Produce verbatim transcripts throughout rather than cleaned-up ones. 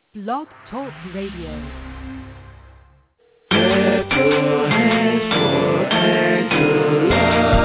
Blog Talk Radio. Clap your hands for Angela.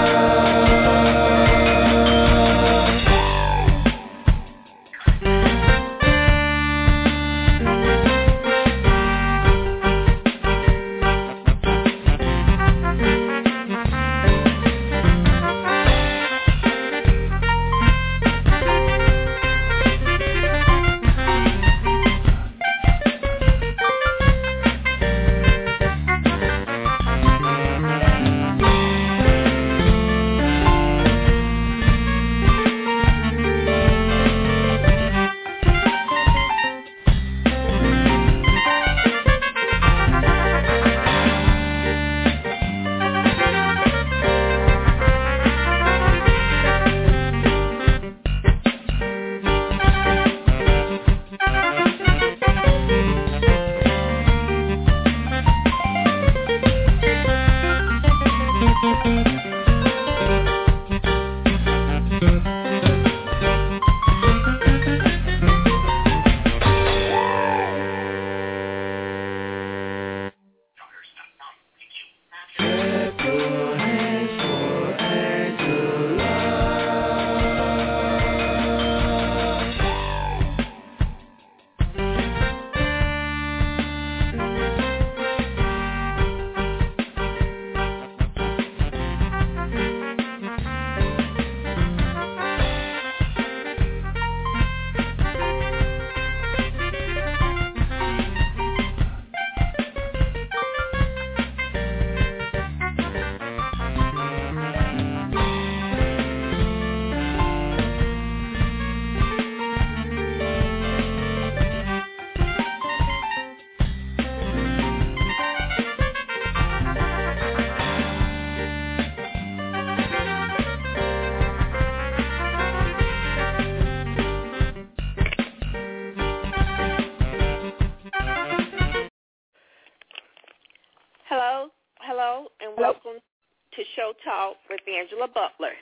Talk with Angela Butler.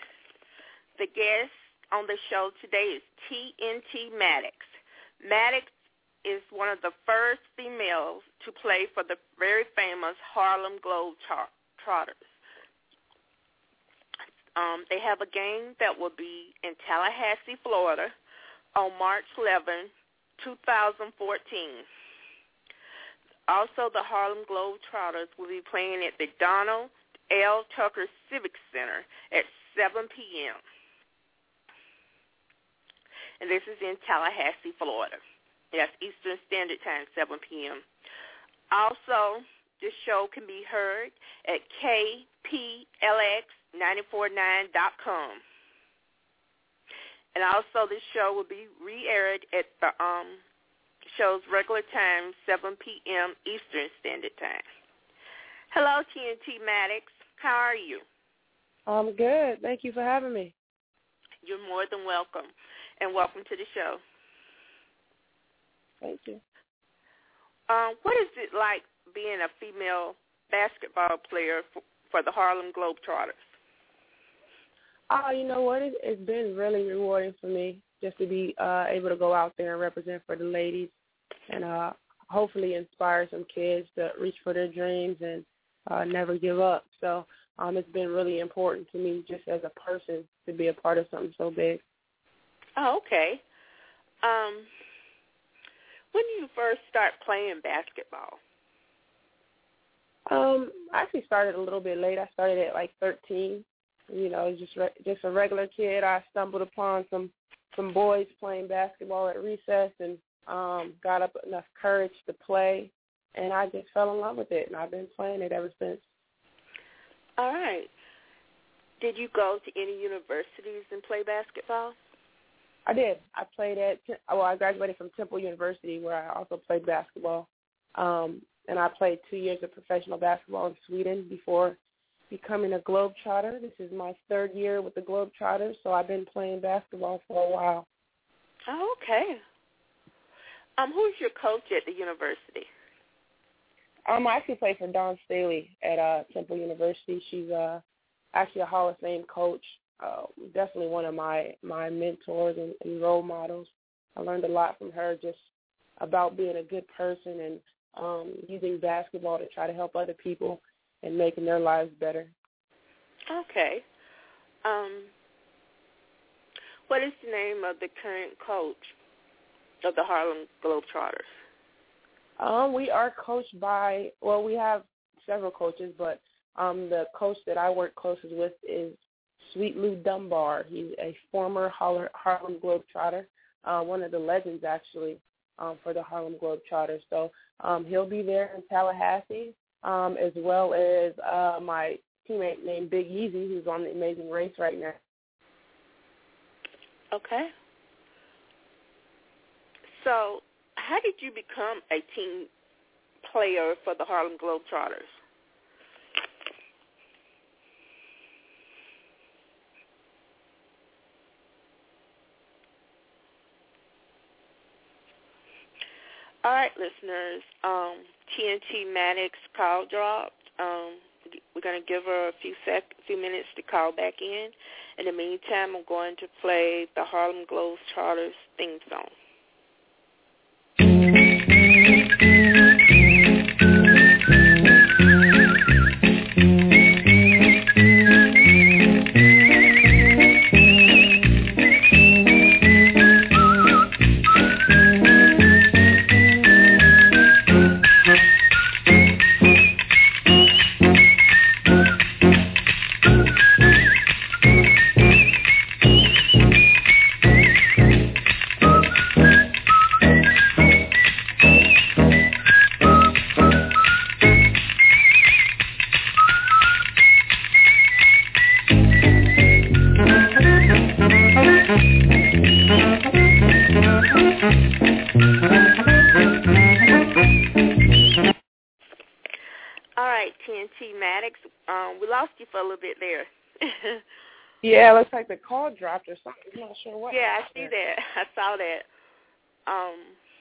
The guest on the show today is T N T Maddox. Maddox is one of the first females to play for the very famous Harlem Globetrotters. Um, they have a game that will be in Tallahassee, Florida on March eleventh, twenty fourteen. Also, the Harlem Globetrotters will be playing at the Donald L. Tucker Civic Center at seven p.m. And this is in Tallahassee, Florida. That's Eastern Standard Time, seven p.m. Also, this show can be heard at K P L X nine four nine dot com. And also, this show will be re-aired at the um, show's regular time, seven p.m. Eastern Standard Time. Hello, T N T Maddox. How are you? I'm good. Thank you for having me. You're more than welcome, and welcome to the show. Thank you. Um, what is it like being a female basketball player for, for the Harlem Globetrotters? Oh, you know what? It, it's been really rewarding for me just to be uh, able to go out there and represent for the ladies and uh, hopefully inspire some kids to reach for their dreams and Uh, never give up. So um, it's been really important to me just as a person to be a part of something so big. Oh, okay. Um, when did you first start playing basketball? Um, I actually started a little bit late. I started at like thirteen. You know, just re- just a regular kid. I stumbled upon some some boys playing basketball at recess and um, got up enough courage to play. And I just fell in love with it, and I've been playing it ever since. All right. Did you go to any universities and play basketball? I did. I played at, well, I graduated from Temple University, where I also played basketball. Um, and I played two years of professional basketball in Sweden before becoming a Globetrotter. This is my third year with the Globetrotters, so I've been playing basketball for a while. Oh, okay. Um, who's your coach at the university? Um, I actually played for Dawn Staley at uh, Temple University. She's uh, actually a Hall of Fame coach. Uh, definitely one of my, my mentors and, and role models. I learned a lot from her just about being a good person and um, using basketball to try to help other people and making their lives better. Okay. Um, what is the name of the current coach of the Harlem Globetrotters? Um, we are coached by, well, we have several coaches, but um, the coach that I work closest with is Sweet Lou Dunbar. He's a former Harlem Globetrotter, uh, one of the legends, actually, um, for the Harlem Globetrotters. So um, he'll be there in Tallahassee, um, as well as uh, my teammate named Big Easy, who's on The Amazing Race right now. Okay. So how did you become a team player for the Harlem Globetrotters? All right, listeners, um, T N T Maddox call dropped. Um, we're going to give her a few sec, few minutes to call back in. In the meantime, I'm going to play the Harlem Globetrotters theme song. For a little bit there. Yeah, it looks like the call dropped or something. I'm not sure what. Yeah, I see that. I saw that. Um,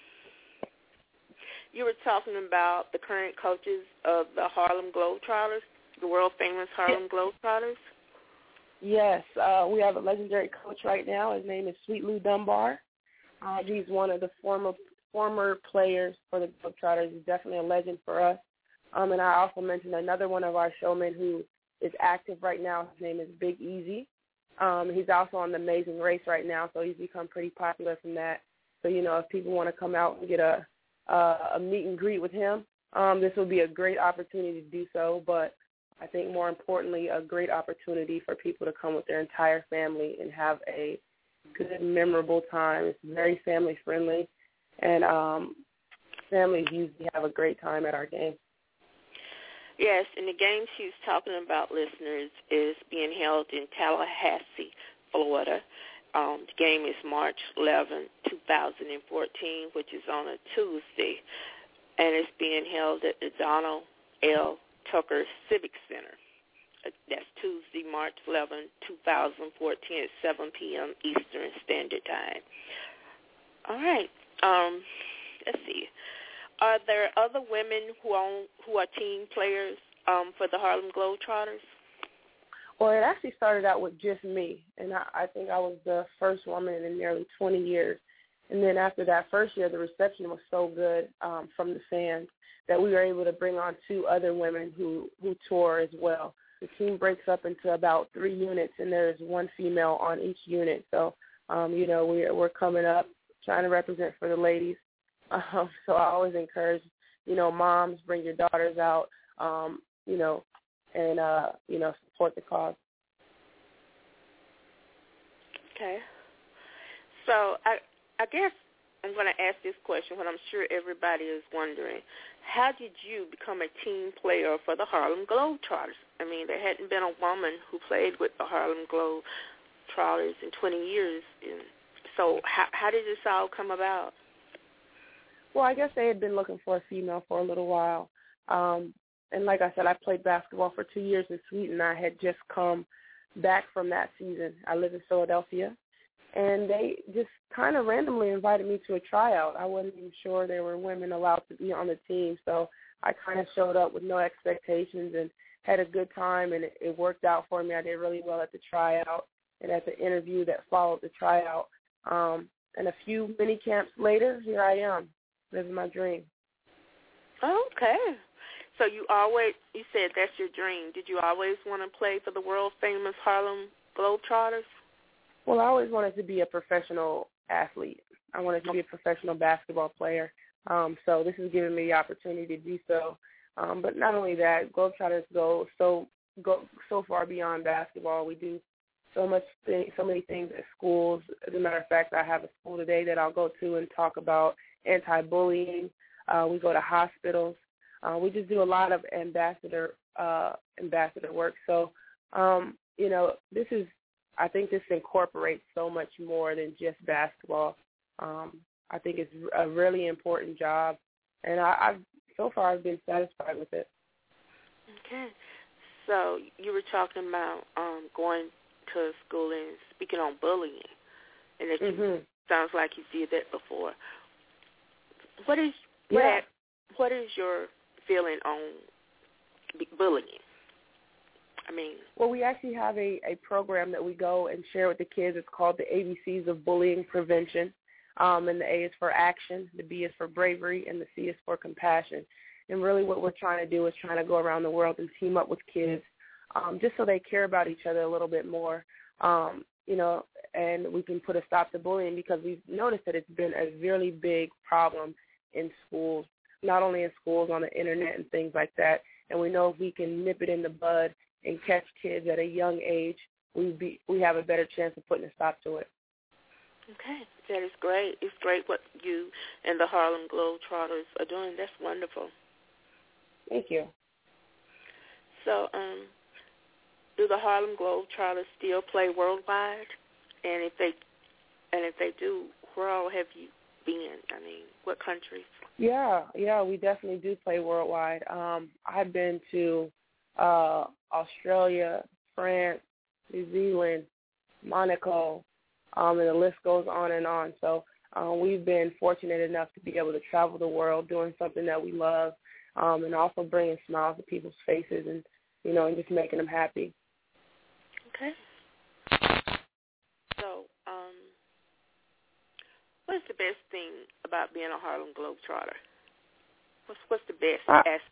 you were talking about the current coaches of the Harlem Globetrotters, the world-famous Harlem Globetrotters. Yes, uh, we have a legendary coach right now. His name is Sweet Lou Dunbar. Uh, he's one of the former former players for the Globetrotters. He's definitely a legend for us. Um, and I also mentioned another one of our showmen who is active right now. His name is Big Easy. Um, he's also on The Amazing Race right now, so he's become pretty popular from that. So, you know, if people want to come out and get a uh, a meet and greet with him, um, this will be a great opportunity to do so. But I think more importantly, a great opportunity for people to come with their entire family and have a good, memorable time. It's very family-friendly, and um, families usually have a great time at our game. Yes, and the game she's talking about, listeners, is being held in Tallahassee, Florida. Um, the game is March eleventh, twenty fourteen, which is on a Tuesday, and it's being held at the Donald L. Tucker Civic Center. That's Tuesday, March eleventh, twenty fourteen at seven p.m. Eastern Standard Time. All right. Um, let's see. Are there other women who are, who are team players um, for the Harlem Globetrotters? Well, it actually started out with just me, and I, I think I was the first woman in nearly twenty years. And then after that first year, the reception was so good um, from the fans that we were able to bring on two other women who, who tour as well. The team breaks up into about three units, and there's one female on each unit. So, um, you know, we're, we're coming up, trying to represent for the ladies. Um, so I always encourage, you know, moms, bring your daughters out, um, you know, and, uh, you know, support the cause. Okay. So I, I guess I'm going to ask this question, what I'm sure everybody is wondering. How did you become a team player for the Harlem Globetrotters? I mean, there hadn't been a woman who played with the Harlem Globetrotters in twenty years. And so how, how did this all come about? Well, I guess they had been looking for a female for a little while. Um, and like I said, I played basketball for two years in Sweden. I had just come back from that season. I live in Philadelphia. And they just kind of randomly invited me to a tryout. I wasn't even sure there were women allowed to be on the team. So I kind of showed up with no expectations and had a good time, and it, it worked out for me. I did really well at the tryout and at the interview that followed the tryout. Um, and a few mini camps later, here I am. living my dream. Okay. So you always, you said that's your dream. Did you always want to play for the world-famous Harlem Globetrotters? Well, I always wanted to be a professional athlete. I wanted to be a professional basketball player. Um, so this is giving me the opportunity to do so. Um, but not only that, Globetrotters go so go so far beyond basketball. We do so much, thing, so many things at schools. As a matter of fact, I have a school today that I'll go to and talk about anti-bullying. Uh, we go to hospitals. Uh, we just do a lot of ambassador uh, ambassador work. So, um, you know, this is, I think this incorporates so much more than just basketball. Um, I think it's a really important job, and I, I've so far I've been satisfied with it. Okay. So you were talking about um, going to school and speaking on bullying, and that you, mm-hmm. sounds like you did that before. What is yeah. what, what is your feeling on bullying? I mean, well, we actually have a, a program that we go and share with the kids. It's called the A B Cs of Bullying Prevention, um, and the A is for action, the B is for bravery, and the C is for compassion. And really what we're trying to do is trying to go around the world and team up with kids um, just so they care about each other a little bit more, um, you know, and we can put a stop to bullying, because we've noticed that it's been a really big problem in schools, not only in schools, on the internet and things like that. And we know if we can nip it in the bud and catch kids at a young age, we be we have a better chance of putting a stop to it. Okay, that is great. It's great what you and the Harlem Globetrotters are doing. That's wonderful. Thank you. So, um, do the Harlem Globetrotters still play worldwide? And if they and if they do, where all have you been? I mean, what countries? Yeah, yeah, we definitely do play worldwide. Um, I've been to uh, Australia, France, New Zealand, Monaco, um, and the list goes on and on. So um, we've been fortunate enough to be able to travel the world doing something that we love, um, and also bringing smiles to people's faces, and you know, and just making them happy. Okay. So, um, what's the best thing about being a Harlem Globetrotter? What's what's the best uh, aspect?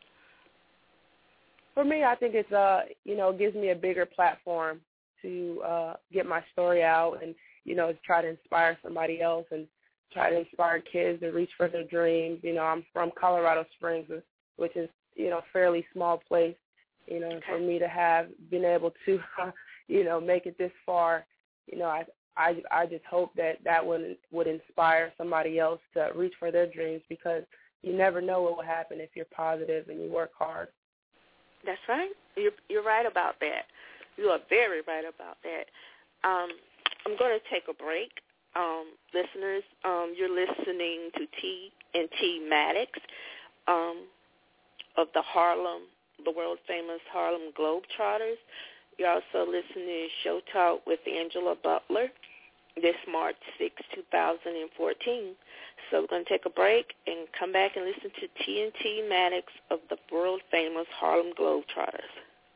For me, I think it's uh, you know, it gives me a bigger platform to uh, get my story out, and you know, try to inspire somebody else, and try to inspire kids to reach for their dreams. You know, I'm from Colorado Springs, which is, you know, a fairly small place. You know, Okay. for me to have been able to, you know, make it this far, you know, I I I just hope that that would would inspire somebody else to reach for their dreams, because you never know what will happen if you're positive and you work hard. That's right. You're you're right about that. You are very right about that. Um, I'm going to take a break. Um, listeners, um, you're listening to T and T Maddox um, of the Harlem, the world-famous Harlem Globetrotters. You're also listening to Show Talk with Angela Butler this March sixth, twenty fourteen. So we're going to take a break and come back and listen to T and T Maddox of the world-famous Harlem Globetrotters.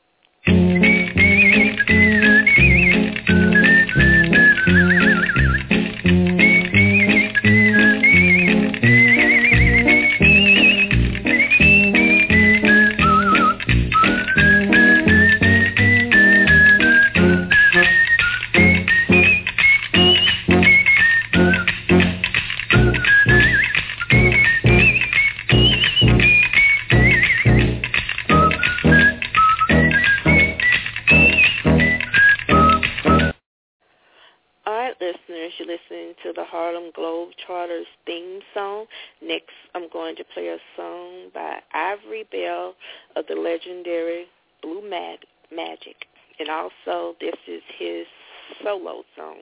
You're listening to the Harlem Globetrotters theme song. Next, I'm going to play a song by Ivory Bell of the legendary Blue Mag- Magic. And also, this is his solo song.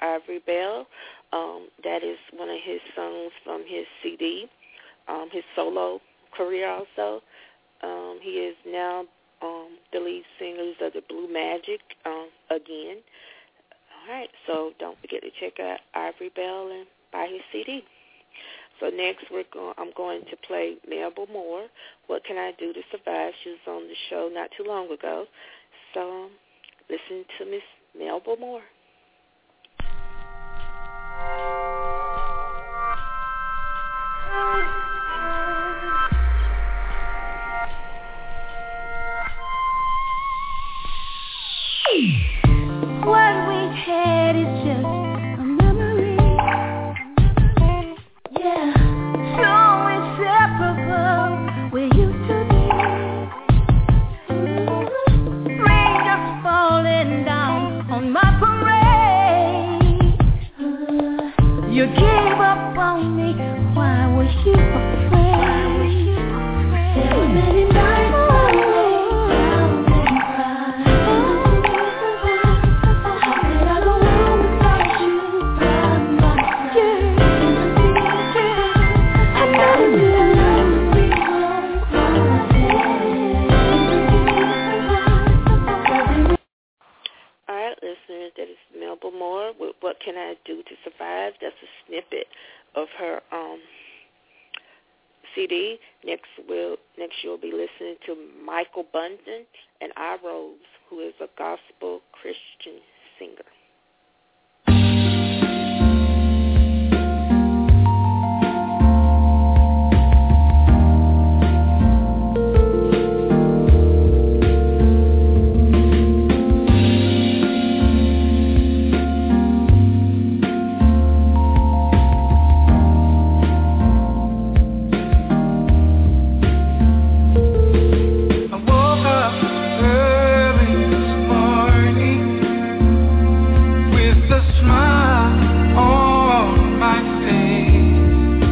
Ivory Bell. Um, that is one of his songs from his C D, um, his solo career also. Um, he is now um, the lead singers of the Blue Magic um, again. All right, so don't forget to check out Ivory Bell and buy his C D. So next, we're going, I'm going to play Melba Moore, What Can I Do to Survive? She was on the show not too long ago. So um, listen to Miss Melba Moore. What we had is just a memory. Yeah, so inseparable we used to be. Rain just falling down on my parade. You gave up on me. Why was you afraid? There were many nights I lay down and cried. How could I go on without you by my side? I gotta do love to be home. All right, listeners, that is Melba Moore with What Can I Do to Survive? That's a snippet of her um, C D. Next, we'll, next you'll be listening to Michael Bunton and I Rose, who is a gospel Christian singer. I woke up early this morning with a smile on my face.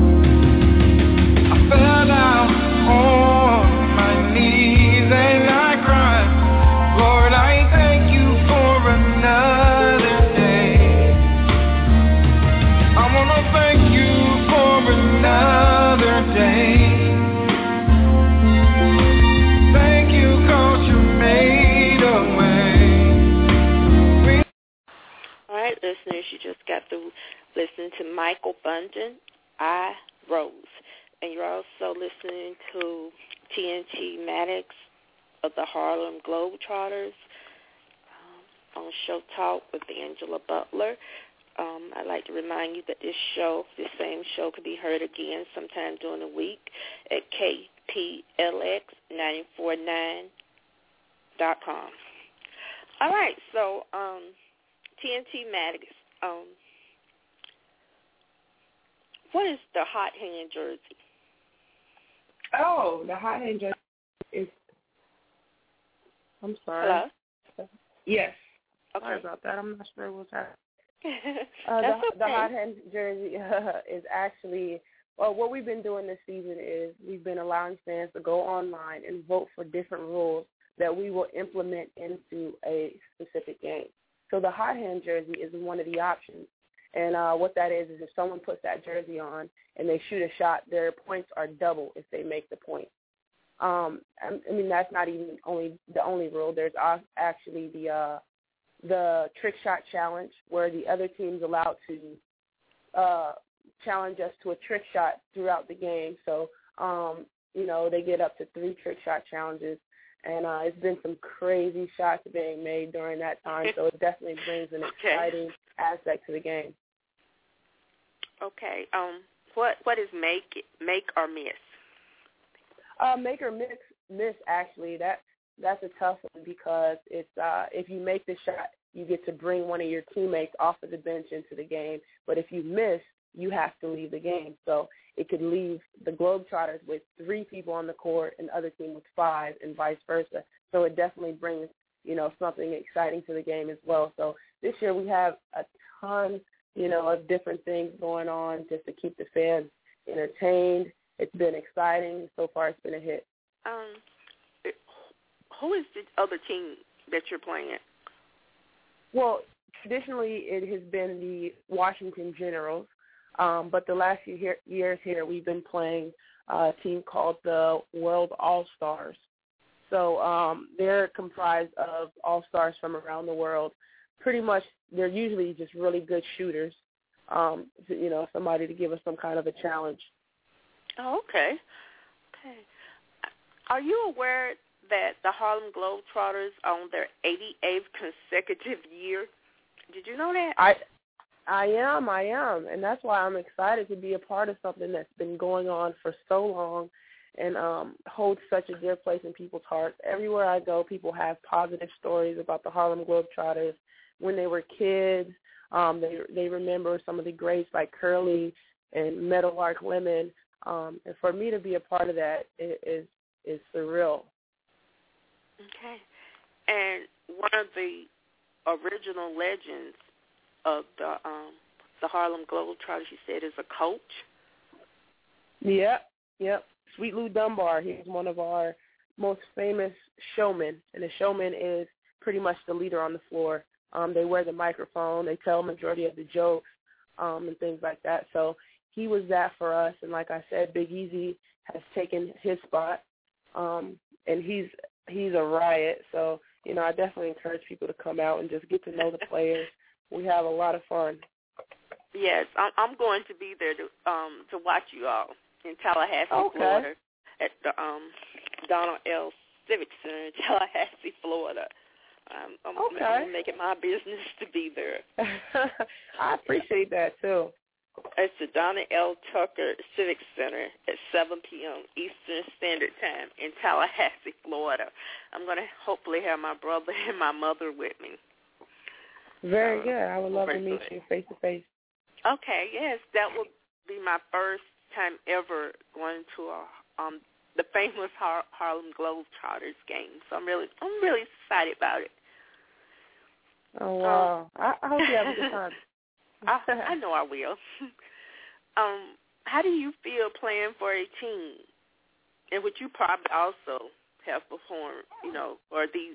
I fell down on my knees and I cried, Lord, I thank you for another day. I want to thank you for another day. Thank you 'cause you made a way. All right, listeners, you just got to listen to Michael Bunton, I Rose. And you're also listening to T N T Maddox of the Harlem Globetrotters um, on Show Talk with Angela Butler. Um, I'd like to remind you that this show, this same show, can be heard again sometime during the week at K P L X nine four nine dot com. All right, so um, T N T Maddox, um, what is the hot hand jersey? Oh, the hot hand jersey is. I'm sorry. Hello? Yes. Okay. Sorry about that. I'm not sure what's happening. That's Uh, the, okay. the hot hand jersey uh, is actually, well, what we've been doing this season is we've been allowing fans to go online and vote for different rules that we will implement into a specific game. So the hot hand jersey is one of the options. And uh, what that is is if someone puts that jersey on and they shoot a shot, their points are double if they make the point. Um, I, I mean, that's not even only the only rule. There's actually the uh, the trick shot challenge, where the other team's allowed to uh, challenge us to a trick shot throughout the game. So, um, you know, they get up to three trick shot challenges, and uh, it's been some crazy shots being made during that time. So it definitely brings an Okay. exciting aspect to the game. Okay. Um, what what is make make or miss? Uh, make or miss, miss actually, that that's a tough one because it's uh, if you make the shot, you get to bring one of your teammates off of the bench into the game. But if you miss, you have to leave the game. So it could leave the Globetrotters with three people on the court and the other team with five and vice versa. So it definitely brings, you know, something exciting to the game as well. So this year we have a ton, you know, of different things going on just to keep the fans entertained. It's been exciting. So far it's been a hit. Um, who is the other team that you're playing? Well, traditionally it has been the Washington Generals, um, but the last few here, years here we've been playing uh, a team called the World All-Stars. So um, they're comprised of all-stars from around the world. Pretty much they're usually just really good shooters, um, you know, somebody to give us some kind of a challenge. Oh, okay. Okay. Are you aware that the Harlem Globetrotters are on their eighty-eighth consecutive year? Did you know that? I I am, I am, and that's why I'm excited to be a part of something that's been going on for so long and um, holds such a dear place in people's hearts. Everywhere I go, people have positive stories about the Harlem Globetrotters. When they were kids, um, they they remember some of the greats like Curly and Meadowlark Lemon, um, and for me to be a part of that is is surreal. Okay, and one of the original legends of the um, the Harlem Globetrotters, you said, is a coach. Yep, yep. Sweet Lou Dunbar. He's one of our most famous showmen, and the showman is pretty much the leader on the floor. Um, they wear the microphone. They tell majority of the jokes um, and things like that. So he was that for us, and like I said, Big Easy has taken his spot, um, and he's he's a riot. So, you know, I definitely encourage people to come out and just get to know the players. We have a lot of fun. Yes, I'm, I'm going to be there to um, to watch you all in Tallahassee, okay. Florida, at the um, Donald L. Civic Center in Tallahassee, Florida. Um, I'm, okay. I'm making my business to be there. I appreciate that, too. It's the Donna L. Tucker Civic Center at seven p.m. Eastern Standard Time in Tallahassee, Florida. I'm going to hopefully have my brother and my mother with me. Very uh, good. I would love to meet you face-to-face. Okay, yes. That will be my first time ever going to a, um, the famous Har- Harlem Globetrotters game. So I'm really I'm really excited about it. Oh, wow. Um, I, I hope you have a good time. I, I know I will. um, how do you feel playing for a team in which you probably also have performed, you know, or these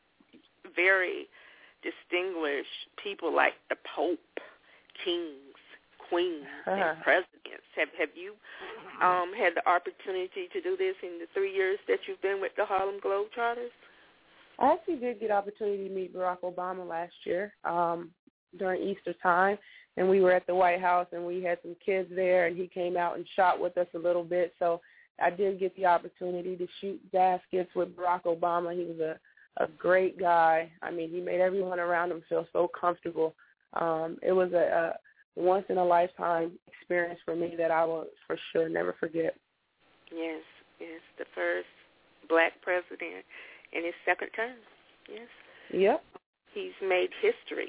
very distinguished people like the Pope, kings, queens, and presidents? Have have you um, had the opportunity to do this in the three years that you've been with the Harlem Globetrotters? I actually did get the opportunity to meet Barack Obama last year um, during Easter time, and we were at the White House, and we had some kids there, and he came out and shot with us a little bit. So I did get the opportunity to shoot baskets with Barack Obama. He was a, a great guy. I mean, he made everyone around him feel so comfortable. Um, it was a, a once-in-a-lifetime experience for me that I will for sure never forget. Yes, yes, the first black president in his second term, yes. Yep. He's made history,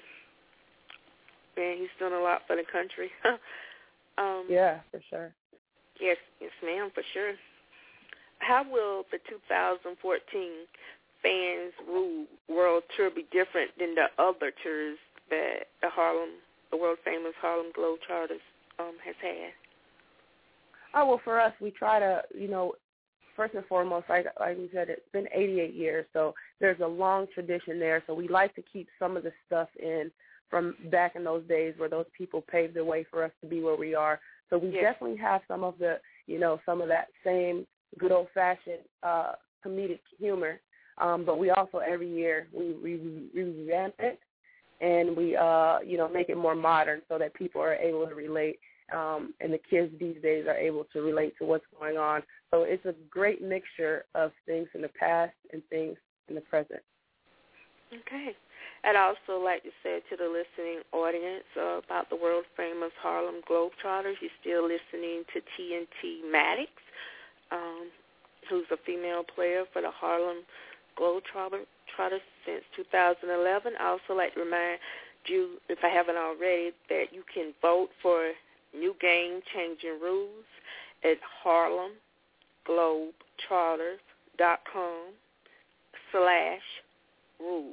and he's done a lot for the country. um, yeah, for sure. Yes, yes, ma'am, for sure. How will the two thousand fourteen Fans Rule World Tour be different than the other tours that the Harlem, the world-famous Harlem Globetrotters um, has had? Oh, well, for us, we try to, you know, first and foremost, like, like we said, it's been eighty-eight years, so there's a long tradition there. So we like to keep some of the stuff in from back in those days where those people paved the way for us to be where we are. So we yes. definitely have some of the, you know, some of that same good old-fashioned uh, comedic humor. Um, but we also, every year, we, we, we revamp it and we, uh, you know, make it more modern so that people are able to relate. Um, and the kids these days are able to relate to what's going on. So it's a great mixture of things in the past and things in the present. Okay. I'd also like to say to the listening audience uh, about the world-famous Harlem Globetrotters, you're still listening to T N T Maddox, um, who's a female player for the Harlem Globetrotters since two thousand eleven. I also like to remind you, if I haven't already, that you can vote for new game-changing rules at harlem globetrotters dot com slash rule.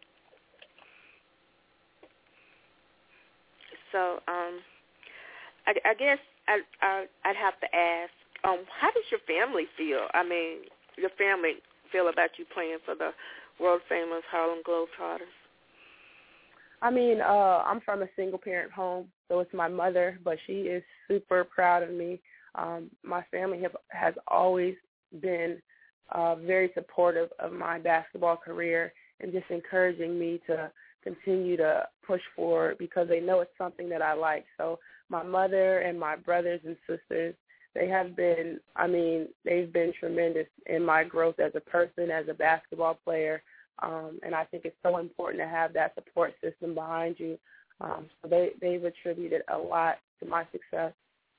So um, I, I guess I, I, I'd have to ask, um, how does your family feel? I mean, your family feel about you playing for the world-famous Harlem Globetrotters? I mean, uh, I'm from a single-parent home, so it's my mother, but she is super proud of me. Um, my family have, has always been uh, very supportive of my basketball career and just encouraging me to continue to push forward because they know it's something that I like. So my mother and my brothers and sisters, they have been, I mean, they've been tremendous in my growth as a person, as a basketball player. Um, and I think it's so important to have that support system behind you. Um, so they, they've attributed a lot to my success.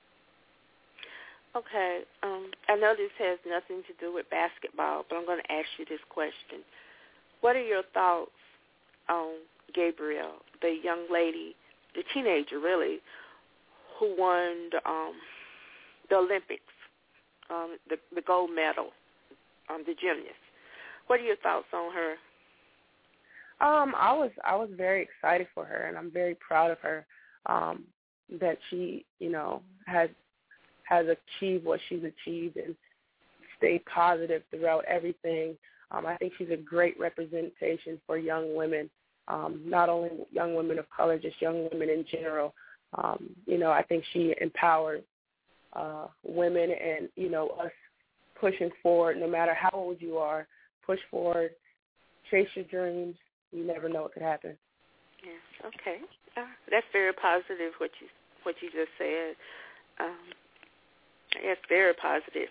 Okay. Um, I know this has nothing to do with basketball, but I'm going to ask you this question. What are your thoughts on Gabrielle, the young lady, the teenager really, who won the, um, the Olympics, um, the, the gold medal, um, the gymnast? What are your thoughts on her? Um, I was I was very excited for her, and I'm very proud of her um, that she, you know, has has achieved what she's achieved and stayed positive throughout everything. Um, I think she's a great representation for young women, um, not only young women of color, just young women in general. Um, you know, I think she empowers uh, women and, you know, us pushing forward no matter how old you are. Push forward, chase your dreams. You never know what could happen. Yes. Okay. Uh, that's very positive. What you what you just said. Um, that's very positive.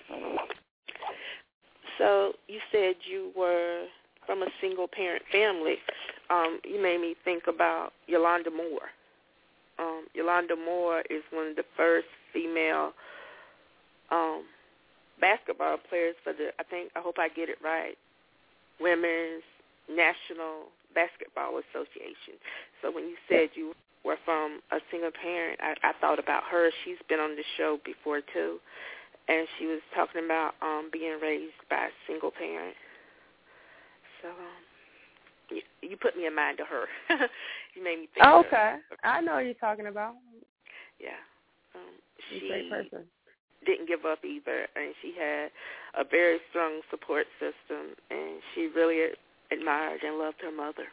So you said you were from a single parent family. Um, you made me think about Yolanda Moore. Um, Yolanda Moore is one of the first female um, basketball players for the. I think I hope I get it right. Women's National Basketball Association. So when you said you were from a single parent, I, I thought about her. She's been on the show before, too, and she was talking about um, being raised by a single parent. So um, you, you put me in mind of her. You made me think oh, of okay. her. I know what you're talking about. Yeah. Um, She's she, a great person. Didn't give up either, and she had a very strong support system, and she really admired and loved her mother.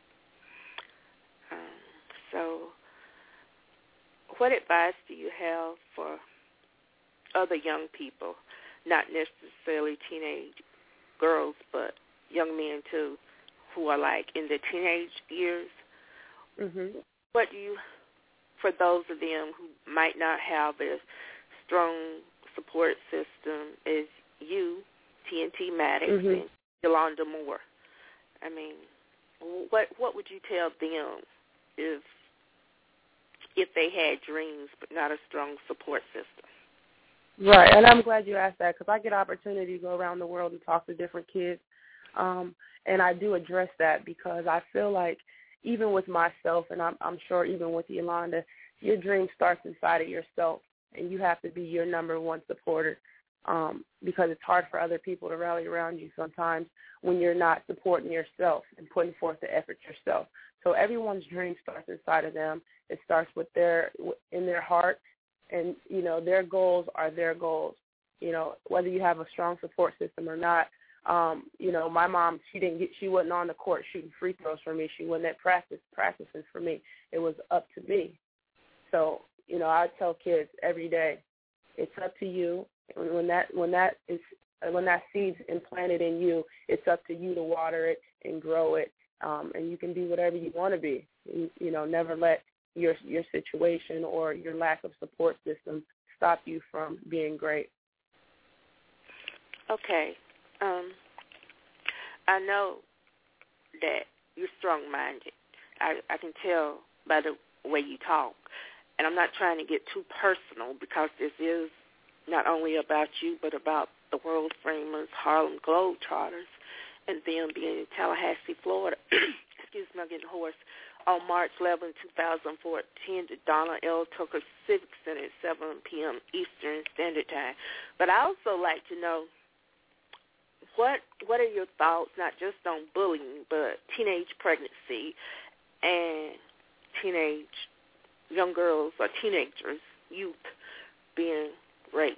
Um, so what advice do you have for other young people, not necessarily teenage girls, but young men too, who are like in their teenage years? Mm-hmm. What do you, for those of them who might not have a strong support system as you, T N T Maddox, mm-hmm. and Yolanda Moore. I mean, what what would you tell them if if they had dreams but not a strong support system? Right, and I'm glad you asked that because I get opportunity to go around the world and talk to different kids, um, and I do address that because I feel like even with myself, and I'm, I'm sure even with Yolanda, your dream starts inside of yourself. And you have to be your number one supporter um, because it's hard for other people to rally around you sometimes when you're not supporting yourself and putting forth the effort yourself. So everyone's dream starts inside of them. It starts with their in their heart, and you know their goals are their goals. You know whether you have a strong support system or not. Um, you know my mom, she didn't get, she wasn't on the court shooting free throws for me. She wasn't at practice practicing for me. It was up to me. So. You know, I tell kids every day, it's up to you. When that when that is when that seed's implanted in you, it's up to you to water it and grow it, um, and you can be whatever you want to be. You, you know, never let your your situation or your lack of support system stop you from being great. Okay, um, I know that you're strong-minded. I, I can tell by the way you talk. And I'm not trying to get too personal because this is not only about you but about the world famous Harlem Globetrotters and them being in Tallahassee, Florida. Excuse me, I'm getting hoarse. On March eleventh, twenty fourteen, at Donna L. Tucker Civic Center at seven p.m. Eastern Standard Time. But I also like to know what what are your thoughts, not just on bullying, but teenage pregnancy and teenage young girls or teenagers, youth, being raped?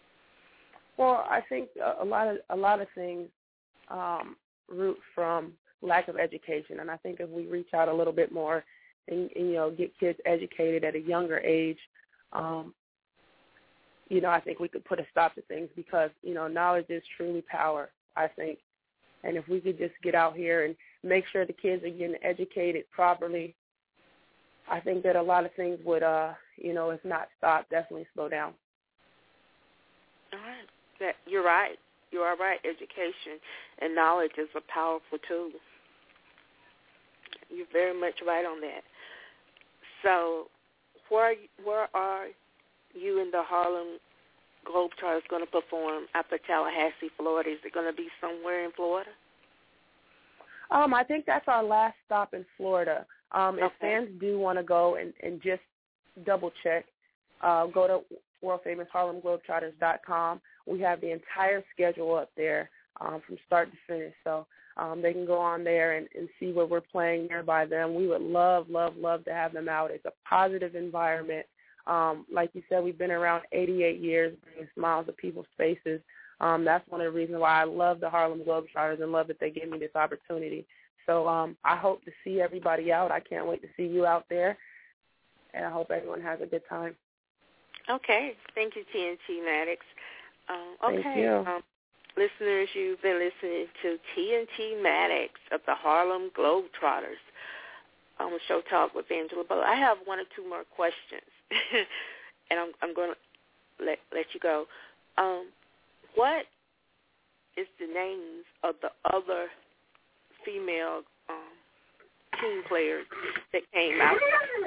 Well, I think a lot of a lot of things um, root from lack of education. And I think if we reach out a little bit more and, and you know, get kids educated at a younger age, um, you know, I think we could put a stop to things because, you know, knowledge is truly power, I think. And if we could just get out here and make sure the kids are getting educated properly, I think that a lot of things would, uh, you know, if not stop, definitely slow down. All right. That, you're right. You are right. Education and knowledge is a powerful tool. You're very much right on that. So where, where are you and the Harlem Globetrotters going to perform after Tallahassee, Florida? Is it going to be somewhere in Florida? Um, I think that's our last stop in Florida. Um, okay. If fans do want to go and, and just double-check, uh, go to world famous harlem globetrotters dot com. We have the entire schedule up there um, from start to finish. So um, they can go on there and, and see where we're playing nearby them. We would love, love, love to have them out. It's a positive environment. Um, like you said, we've been around eighty-eight years, bringing smiles to people's faces. Um, that's one of the reasons why I love the Harlem Globetrotters and love that they gave me this opportunity. So um, I hope to see everybody out. I can't wait to see you out there, and I hope everyone has a good time. Okay. Thank you, T N T Maddox. Um, okay. Thank you. Um, listeners, you've been listening to T N T Maddox of the Harlem Globetrotters on the Show Talk with Angela Butler. I have one or two more questions, and I'm, I'm going to let, let you go. Um, what is the names of the other female um, team players that came out?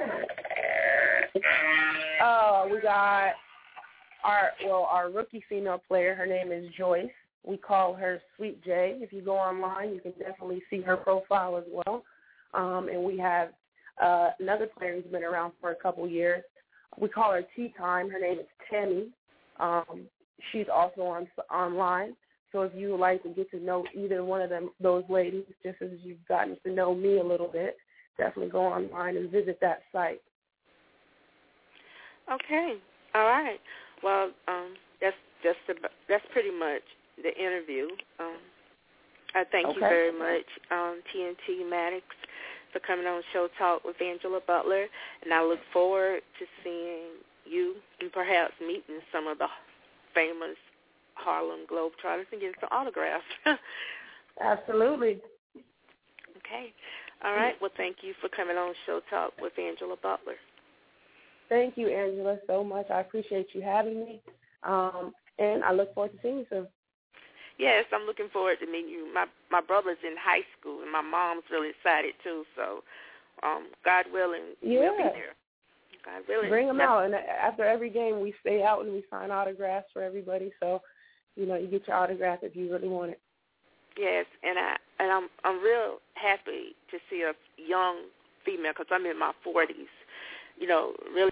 Uh, we got our well, our rookie female player. Her name is Joyce. We call her Sweet J. If you go online, you can definitely see her profile as well. Um, and we have uh, another player who's been around for a couple years. We call her Tea Time. Her name is Tammy. Um, she's also on online. So if you would like to get to know either one of them, those ladies, just as you've gotten to know me a little bit, definitely go online and visit that site. Okay. All right. Well, um, that's just about, that's pretty much the interview. Um, I thank okay. you very much, um, T N T Maddox, for coming on Show Talk with Angela Butler, and I look forward to seeing you and perhaps meeting some of the famous Harlem Globetrotters and getting some autographs. Absolutely. Okay. All right. Well, thank you for coming on Show Talk with Angela Butler. Thank you, Angela, so much. I appreciate you having me, um, and I look forward to seeing you soon. Yes, I'm looking forward to meeting you. My my brother's in high school, and my mom's really excited, too. So, um, God willing, yeah. we'll be there. God willing. Bring them That's, out. And after every game, we stay out and we sign autographs for everybody. So, you know, you get your autograph if you really want it. Yes, and, I, and I'm, I'm real happy to see a young female, because I'm in my forties, you know, really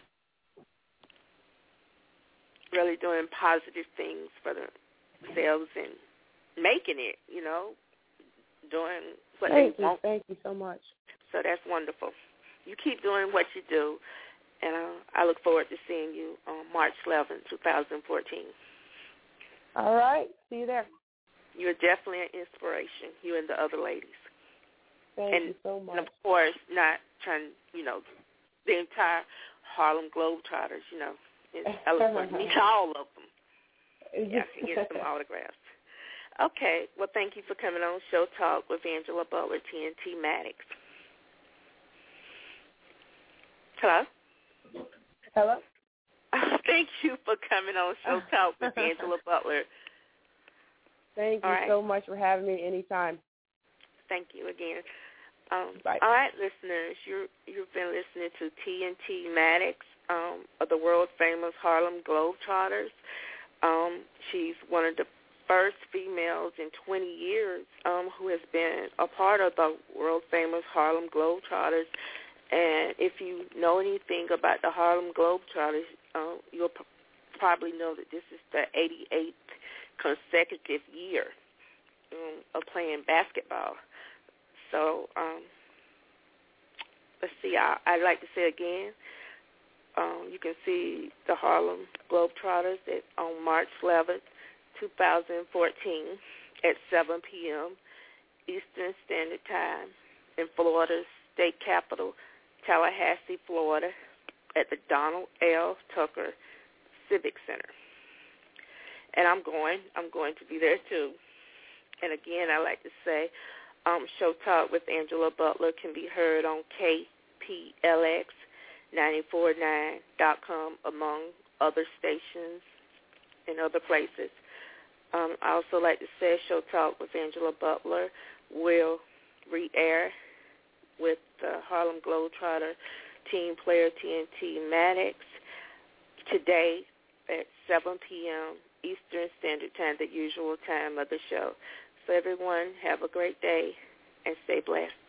really doing positive things for themselves and making it, you know, doing what Thank they you. want. Thank you so much. So that's wonderful. You keep doing what you do, and uh, I look forward to seeing you on March eleventh, twenty fourteen. All right. See you there. You're definitely an inspiration, you and the other ladies. Thank and, you so much. And, of course, not trying, you know, the entire Harlem Globetrotters, you know. I look forward to meet all of them. Yeah, I can get some autographs. Okay. Well, thank you for coming on Show Talk with Angela Butler, T N T Maddox. Hello? Hello? Thank you for coming on Show Talk with Angela Butler. Thank you all right. so much for having me anytime. Thank you again. Um, Bye. All right, listeners, you're, you've been listening to T N T Maddox um, of the world-famous Harlem Globetrotters. Um, she's one of the first females in twenty years um, who has been a part of the world-famous Harlem Globetrotters. And if you know anything about the Harlem Globetrotters, uh, you'll p- probably know that this is the eighty-eighth consecutive year um, of playing basketball. So um, let's see, I, I'd like to say again, um, you can see the Harlem Globetrotters at, on March eleventh, twenty fourteen at seven p.m. Eastern Standard Time in Florida's state capital, Tallahassee, Florida, at the Donald L. Tucker Civic Center. And I'm going. I'm going to be there, too. And, again, I like to say um, Show Talk with Angela Butler can be heard on K P L X nine four nine dot com, among other stations in other places. Um, I also like to say Show Talk with Angela Butler will re-air with the Harlem Globetrotter team player T N T Maddox today at seven p.m. Eastern Standard Time, the usual time of the show. So everyone, have a great day and stay blessed.